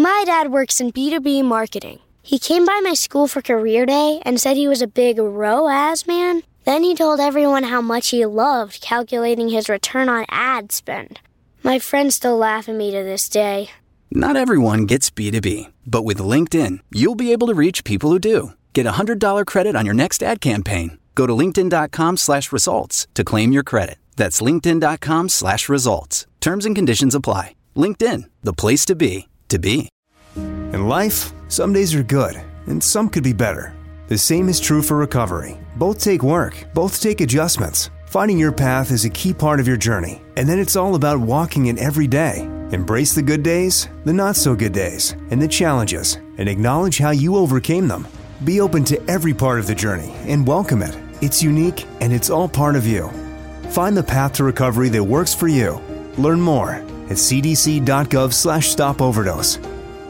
My dad works in B2B marketing. He came by my school for career day and said he was a big ROAS man. Then he told everyone how much he loved calculating his return on ad spend. My friends still laugh at me to this day. Not everyone gets B2B, but with LinkedIn, you'll be able to reach people who do. Get a $100 credit on your next ad campaign. Go to linkedin.com/results to claim your credit. That's linkedin.com/results. Terms and conditions apply. LinkedIn, the place to be, to be. In life, some days are good, and some could be better. The same is true for recovery. Both take work, both take adjustments. Finding your path is a key part of your journey, and then it's all about walking it every day. Embrace the good days, the not-so-good days, and the challenges, and acknowledge how you overcame them. Be open to every part of the journey and welcome it. It's unique, and it's all part of you. Find the path to recovery that works for you. Learn more at cdc.gov/stopoverdose.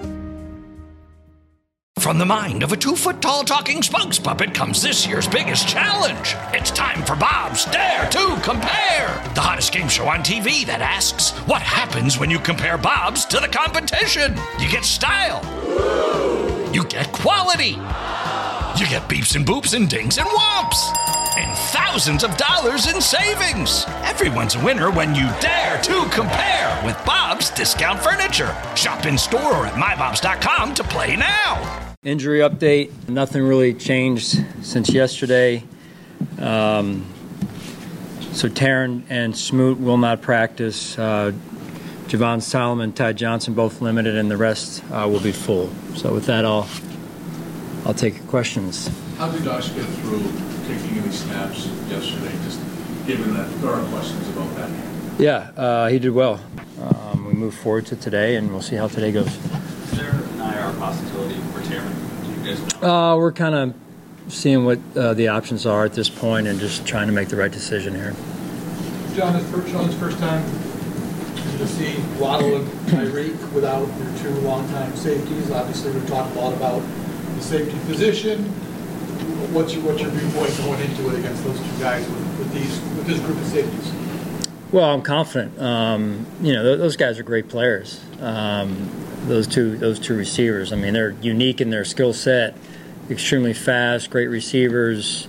From the mind of a 2-foot-tall talking spokes puppet comes this year's biggest challenge. It's time for Bob's Dare to Compare, the hottest game show on TV that asks, what happens when you compare Bob's to the competition? You get style. You get quality. You get beeps and boops and dings and whomps. And thousands of dollars in savings. Everyone's a winner when you dare to compare with Bob's Discount Furniture. Shop in store or at mybobs.com to play now. Injury update, nothing really changed since yesterday. So Taryn and Smoot will not practice. Javon Solomon, Ty Johnson both limited, and the rest will be full. So with that, I'll take your questions. How did Josh get through taking any snaps yesterday, just given that there are questions about that? Yeah, he did well. We move forward to today, and we'll see how today goes. Is there an IR possibility for Taryn? Do you guys know? We're kind of seeing what the options are at this point and just trying to make the right decision here. John, it's Sean's first time to see Waddle and Tyreek without your two longtime safeties. Obviously, we've talked a lot about the safety position. What's your viewpoint going into it against those two guys with this group of safeties? Well, I'm confident. Those guys are great players. Those two receivers. I mean, they're unique in their skill set. Extremely fast, great receivers.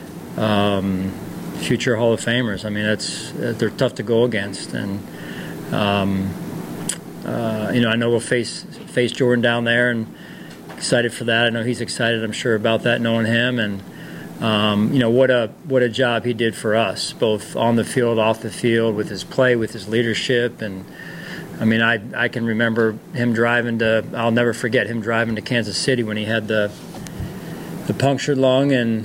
Future Hall of Famers. I mean, they're tough to go against, and I know we'll face Jordan down there, and excited for that. I know he's excited, I'm sure, about that, knowing him, and what a job he did for us, both on the field, off the field, with his play, with his leadership. And I mean, I can remember him I'll never forget him driving to Kansas City when he had the punctured lung, and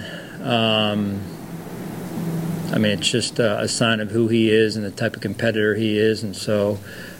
I mean, it's just a sign of who he is and the type of competitor he is. And so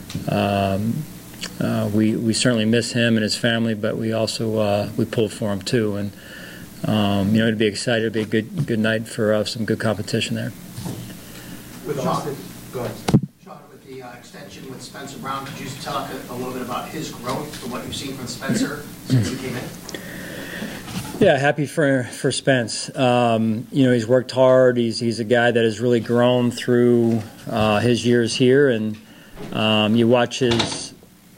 we certainly miss him and his family, but we also we pulled for him too. And it'd be exciting. It'd be a good night for some good competition there. With go ahead. Sean, with the extension with Spencer Brown, could you talk a little bit about his growth and what you've seen from Spencer since he came in? Yeah, happy for Spence. He's worked hard. He's a guy that has really grown through his years here, and you watch his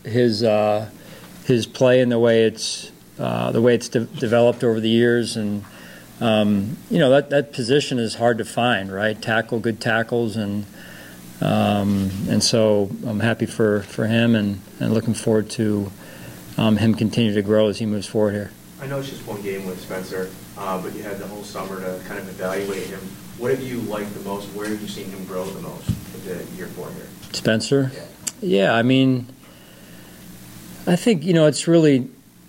play and the way it's developed over the years, and that position is hard to find, right? Good tackles, and so I'm happy for him, and looking forward to him continue to grow as he moves forward here. I know it's just one game with Spencer, but you had the whole summer to kind of evaluate him. What have you liked the most? Where have you seen him grow the most with the year 4 here? Spencer? Yeah, I mean, I think, it's really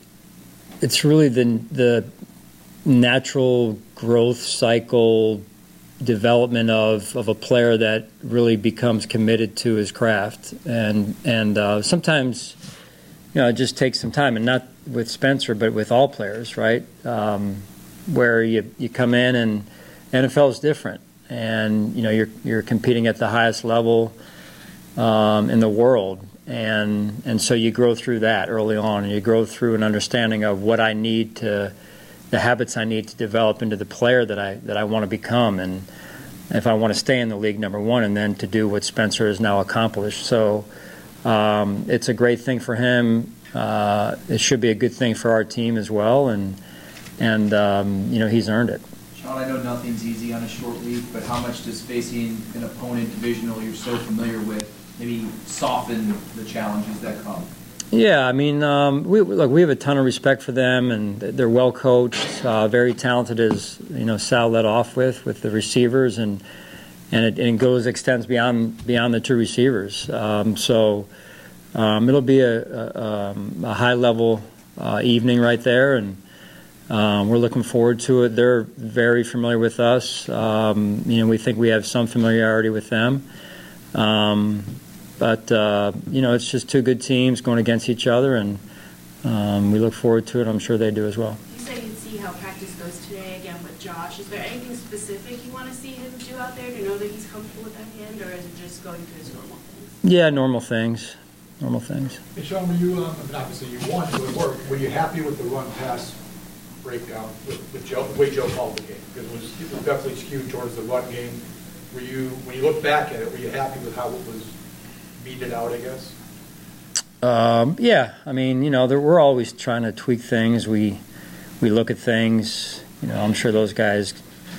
the natural growth cycle development of a player that really becomes committed to his craft. And sometimes, it just takes some time, and not with Spencer, but with all players, right? Where you come in, and NFL is different, and you're competing at the highest level in the world, and so you grow through that early on, and you grow through an understanding of what I need the habits I need to develop into the player that I want to become, and if I want to stay in the league, number one, and then to do what Spencer has now accomplished. So it's a great thing for him. it should be a good thing for our team as well, and he's earned it. Sean, I know nothing's easy on a short week, but how much does facing an opponent divisional you're so familiar with maybe soften the challenges that come? Yeah, I mean, we have a ton of respect for them, and they're well coached, very talented, as Sal led off with the receivers, and it extends beyond the two receivers. So it'll be a high level evening right there, and we're looking forward to it. They're very familiar with us. We think we have some familiarity with them. But it's just two good teams going against each other, and we look forward to it. I'm sure they do as well. You said you'd see how practice goes today again with Josh. Is there anything specific you want to see him do out there to know that he's comfortable with that hand, or is it just going through his normal things? Yeah, normal things. Normal things. Hey, Sean, were you, obviously you won, so it worked. Were you happy with the run-pass breakdown with Joe, the way Joe called the game? Because it was definitely skewed towards the run game. When you look back at it, were you happy with how it was meted out, I guess? Yeah, I mean, we're always trying to tweak things. We look at things. I'm sure those guys,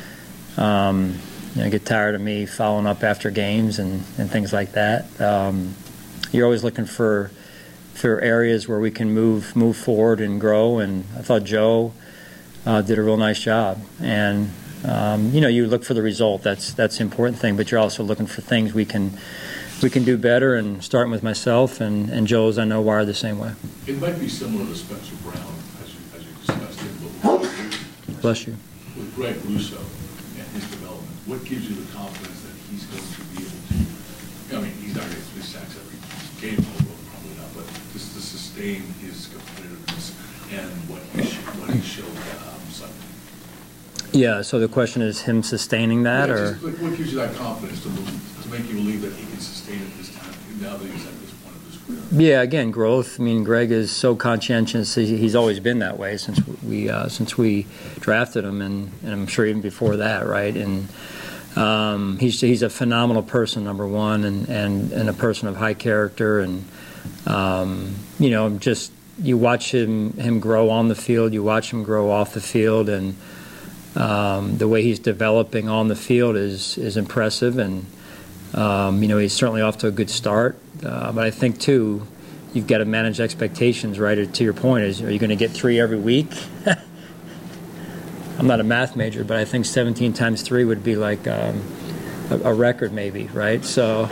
get tired of me following up after games and things like that. You're always looking for areas where we can move forward and grow. And I thought Joe did a real nice job. And you look for the result. That's the important thing. But you're also looking for things we can do better, and starting with myself and Joe's, I know, wired the same way. It might be similar to Spencer Brown, as you discussed it, but bless you. With Greg Russo and his development, what gives you the confidence that he's going to be able to, he's not going to get 3 sacks every game, probably not, but just to sustain his competitiveness and what he showed Sunday? Yeah, so the question is him sustaining that, or what gives you that confidence to make you believe that he can sustain it this time, now that he's at this point of his career? Yeah, again, growth. I mean, Greg is so conscientious. He's always been that way since we drafted him, and I'm sure even before that, right? And he's a phenomenal person, number one, and a person of high character, and just you watch him grow on the field, you watch him grow off the field, and the way he's developing on the field is impressive, and he's certainly off to a good start. But I think too, you've got to manage expectations, right? To your point, are you going to get 3 every week? I'm not a math major, but I think 17 times 3 would be like a record, maybe, right? So,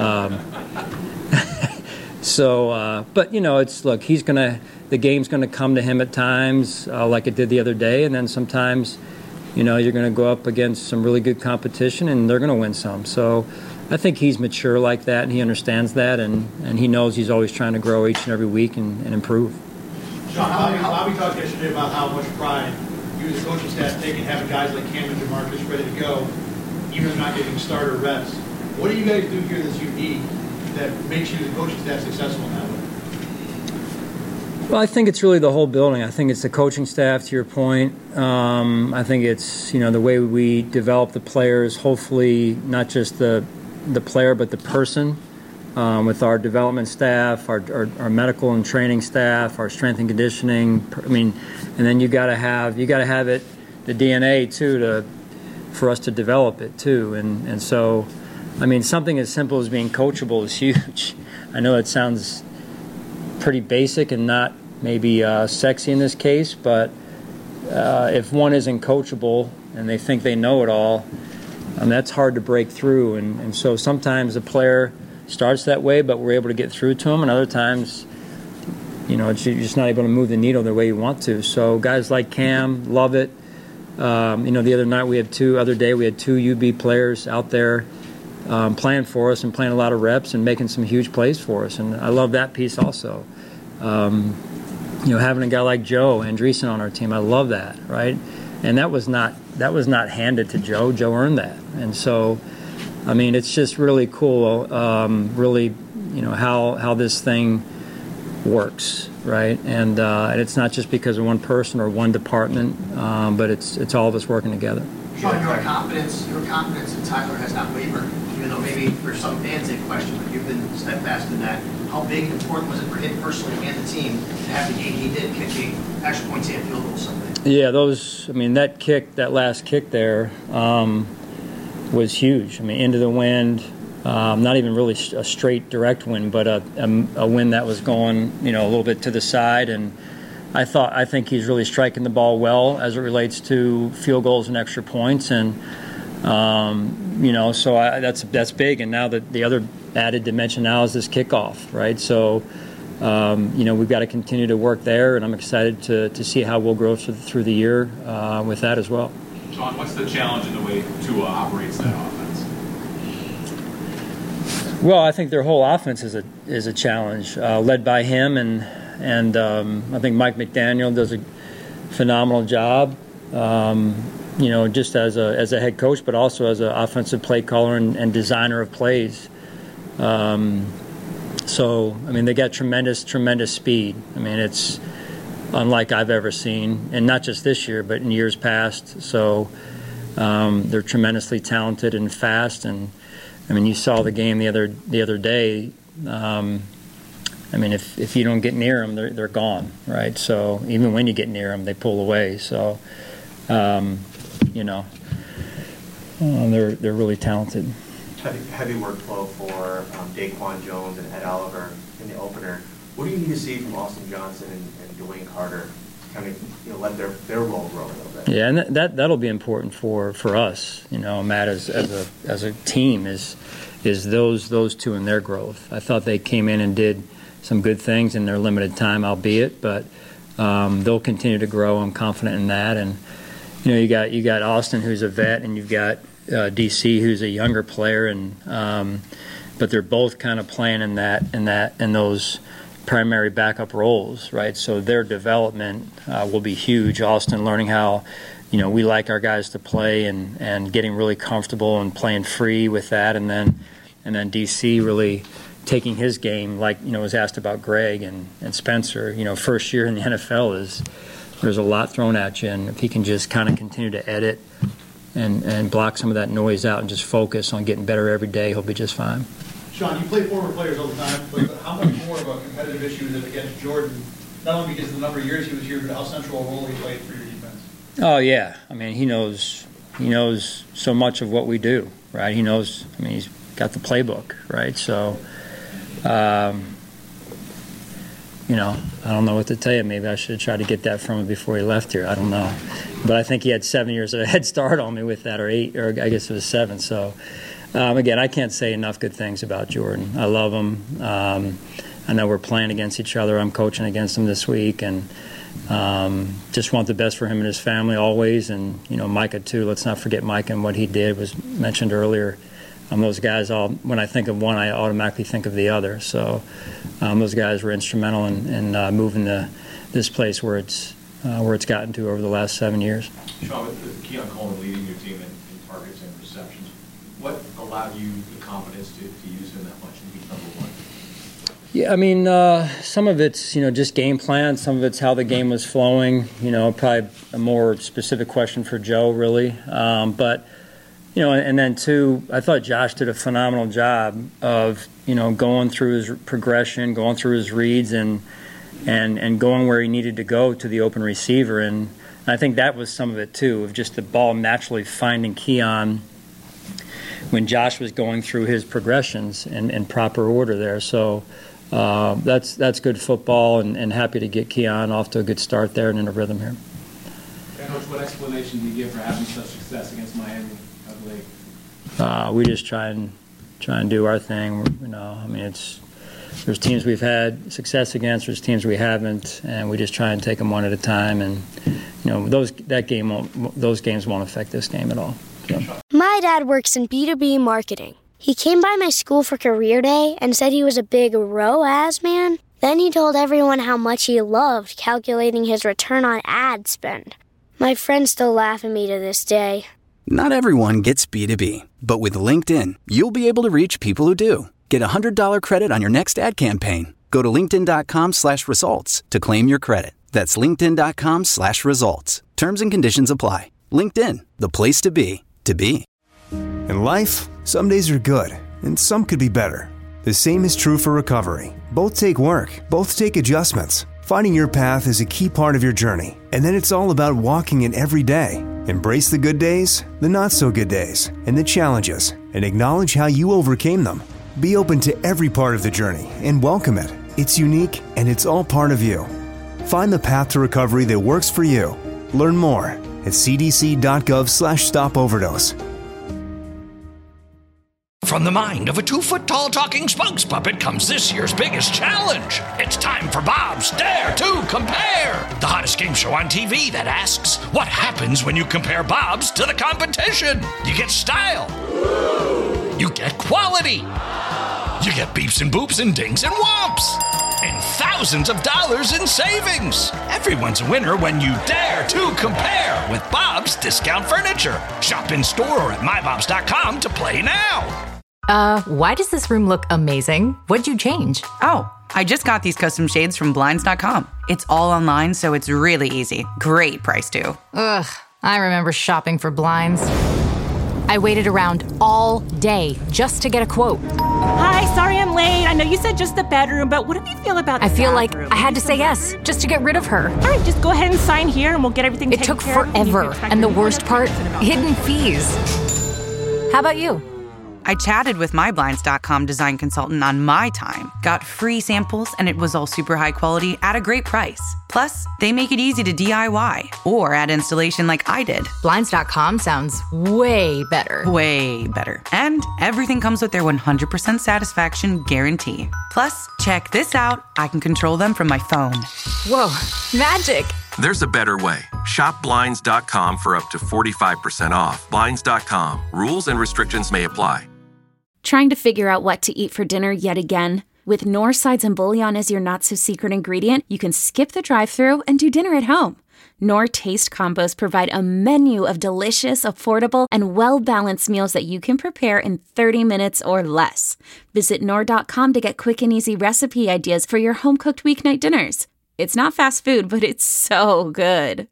but it's look, the game's going to come to him at times, like it did the other day, and then sometimes. You're going to go up against some really good competition, and they're going to win some. So I think he's mature like that, and he understands that, and he knows he's always trying to grow each and every week and improve. Sean, Bobby talked yesterday about how much pride you as a coaching staff take in having guys like Cam and Jamarcus ready to go, even if not getting starter reps. What do you guys do here that's unique that makes you, the coaching staff, successful in that way? Well, I think it's really the whole building. I think it's the coaching staff, to your point. I think it's, the way we develop the players, hopefully not just the player but the person, with our development staff, our medical and training staff, our strength and conditioning. And then you got to have it, the DNA too, for us to develop it too. And so, something as simple as being coachable is huge. I know it sounds pretty basic and not maybe sexy in this case, but if one isn't coachable and they think they know it all, that's hard to break through. And so sometimes the player starts that way, but we're able to get through to them, and other times, you're just not able to move the needle the way you want to. So guys like Cam love it. The other night we had 2 UB players out there playing for us and playing a lot of reps and making some huge plays for us, and I love that piece also. Having a guy like Joe Andreessen on our team, I love that, right? And that was not handed to Joe. Joe earned that, and so, it's just really cool, really, how this thing works, right? And it's not just because of one person or one department, but it's all of us working together. Sean, your confidence in Tyler has not wavered, even know, maybe for some fans a question, but you've been steadfast in that. How big and important was it for him personally and the team to have the game he did, kicking extra points and field goals Sunday? Yeah, that last kick there was huge. I mean, into the wind, not even really a straight direct wind, but a wind that was going, a little bit to the side. And I think he's really striking the ball well as it relates to field goals and extra points. And so that's big. And now the other added dimension now is this kickoff, right? So, we've got to continue to work there, and I'm excited to see how we'll grow through the year with that as well. Sean, what's the challenge in the way Tua operates that offense? Well, I think their whole offense is a challenge, led by him, and I think Mike McDaniel does a phenomenal job. Just as a head coach, but also as an offensive play caller and designer of plays. They got tremendous speed. I mean, it's unlike I've ever seen, and not just this year, but in years past. So they're tremendously talented and fast. And I mean, you saw the game the other day. If you don't get near them, they're gone, right? So even when you get near them, they pull away. So. They're really talented. Heavy workflow for Daquan Jones and Ed Oliver in the opener. What do you need to see from Austin Johnson and Dwayne Carter to kind of let their role grow a little bit? Yeah, and that'll be important for us. Matt, as a team is those two and their growth. I thought they came in and did some good things in their limited time, albeit, but they'll continue to grow. I'm confident in that. And you got Austin, who's a vet, and you've got DC, who's a younger player, and but they're both kind of playing in those primary backup roles, right? So their development will be huge. Austin learning how we like our guys to play and getting really comfortable and playing free with that, and then DC really taking his game, like was asked about Greg and Spencer. First year in the NFL there's a lot thrown at you, and if he can just kind of continue to edit and block some of that noise out and just focus on getting better every day, he'll be just fine. Sean, you play former players all the time, but how much more of a competitive issue is it against Jordan, not only because of the number of years he was here, but how central a role he played for your defense? Oh, yeah. I mean, he knows so much of what we do, right? He knows, he's got the playbook, right? So, I don't know what to tell you. Maybe I should have tried to get that from him before he left here. I don't know. But I think he had 7 years of a head start on me with that, or 8, or I guess it was 7. So, again, I can't say enough good things about Jordan. I love him. I know we're playing against each other. I'm coaching against him this week, and just want the best for him and his family always. And, Micah, too. Let's not forget Micah and what he did was mentioned earlier. Those guys, when I think of one, I automatically think of the other. So those guys were instrumental in moving this place where it's gotten to over the last 7 years. Sean, with Keon Coleman leading your team in targets and receptions, what allowed you the confidence to use him that much and be number one? Yeah, some of it's just game plan. Some of it's how the game was flowing. Probably a more specific question for Joe, really. But. And then too, I thought Josh did a phenomenal job of, going through his progression, going through his reads, and going where he needed to go to the open receiver. And I think that was some of it too, of just the ball naturally finding Keon when Josh was going through his progressions in proper order there. So that's good football, and happy to get Keon off to a good start there and in a rhythm here. Coach, what explanation do you give for having such success against Miami? We just try and do our thing. There's teams we've had success against, there's teams we haven't, and we just try and take them one at a time. And those games won't affect this game at all. So. My dad works in B2B marketing. He came by my school for career day and said he was a big ROAS man. Then he told everyone how much he loved calculating his return on ad spend. My friends still laugh at me to this day. Not everyone gets B2B, but with LinkedIn, you'll be able to reach people who do. Get a $100 credit on your next ad campaign. Go to linkedin.com/results to claim your credit. That's linkedin.com/results. Terms and conditions apply. LinkedIn, the place to be, to be. In life, some days are good, and some could be better. The same is true for recovery. Both take work, both take adjustments. Finding your path is a key part of your journey, and then it's all about walking it every day. Embrace the good days, the not-so-good days, and the challenges, and acknowledge how you overcame them. Be open to every part of the journey and welcome it. It's unique, and it's all part of you. Find the path to recovery that works for you. Learn more at cdc.gov/stopoverdose. From the mind of a 2-foot-tall talking spokes puppet comes this year's biggest challenge. It's time for Bob's Dare to Compare, the hottest game show on TV that asks, what happens when you compare Bob's to the competition? You get style. You get quality. You get beeps and boops and dings and whomps. And thousands of dollars in savings. Everyone's a winner when you dare to compare with Bob's Discount Furniture. Shop in store or at mybobs.com to play now. Why does this room look amazing? What'd you change? Oh, I just got these custom shades from Blinds.com. It's all online, so it's really easy. Great price, too. Ugh, I remember shopping for blinds. I waited around all day just to get a quote. Hi, sorry I'm late. I know you said just the bedroom, but what do you feel about the I feel bathroom? like I had to say yes just to get rid of her. All right, just go ahead and sign here and we'll get everything taken care of. It took forever, and the worst part, hidden fees. How about you? I chatted with my Blinds.com design consultant on my time, got free samples, and it was all super high quality at a great price. Plus, they make it easy to DIY or add installation like I did. Blinds.com sounds way better. Way better. And everything comes with their 100% satisfaction guarantee. Plus, check this out. I can control them from my phone. Whoa, magic. There's a better way. Shop Blinds.com for up to 45% off. Blinds.com. Rules and restrictions may apply. Trying to figure out what to eat for dinner yet again? With Knorr sides and bouillon as your not-so-secret ingredient, you can skip the drive-thru and do dinner at home. Knorr Taste Combos provide a menu of delicious, affordable, and well-balanced meals that you can prepare in 30 minutes or less. Visit Knorr.com to get quick and easy recipe ideas for your home-cooked weeknight dinners. It's not fast food, but it's so good.